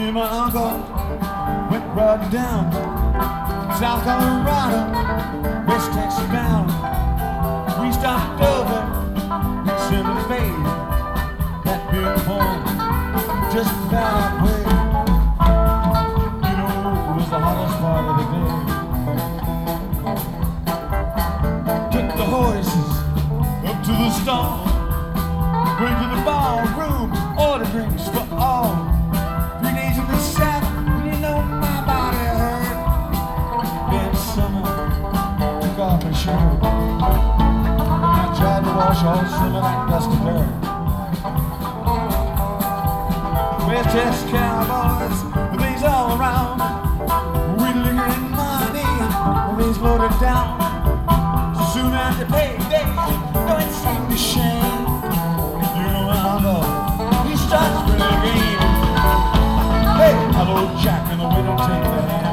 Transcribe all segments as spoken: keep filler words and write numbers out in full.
and my uncle went right down South Colorado, West Texas bound. We stopped over in Santa Fe, that big home just about halfway. You know, it was the hottest part of the day. Took the horses up to the stall, went to the ballroom, ordered drinks for all. Three days in the saddle, you know my body hurt. Then someone took off my shirt. I tried to wash off some of that dusty dirt. West Texas cowboys, these all around. We liquor and money, these loaded down. So soon after payday, no it seemed a shame. You know how he starts with the game. Hey, hello Jack, and the widow take the hand.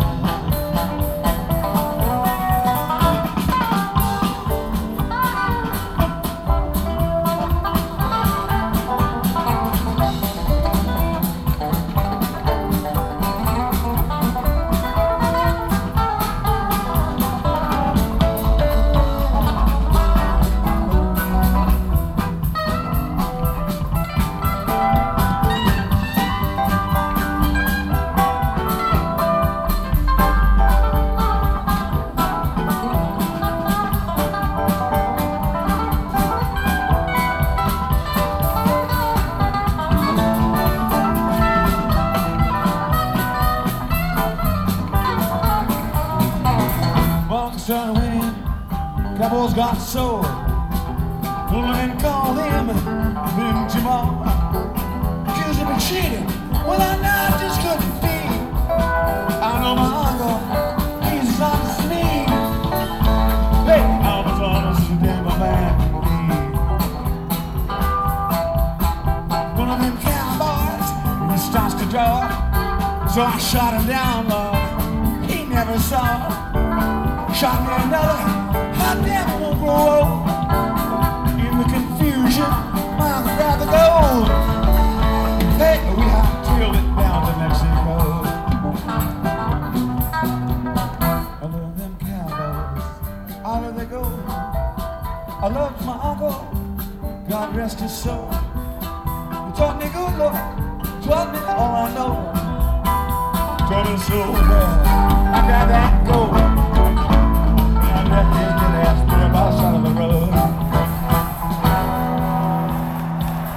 Started winning, Cowboys got sold. Pulled him and called him, then Jamal. Accused him of cheating, well I know I just couldn't be. I know my uncle, he's honest to me. Hey, I was honest to them, my man. One of them cowboys, he starts to draw. So I shot him down, Lord, he never saw. Shot me another, I never won't grow old. In the confusion, I'd rather go. Hey, we hightailed it down to Mexico. I love them cowboys, out of they go. I loved my uncle, God rest his soul. He taught me good, Lord, taught me all I know. Taught me so well, I got that gold. That kid asked me about side of the road.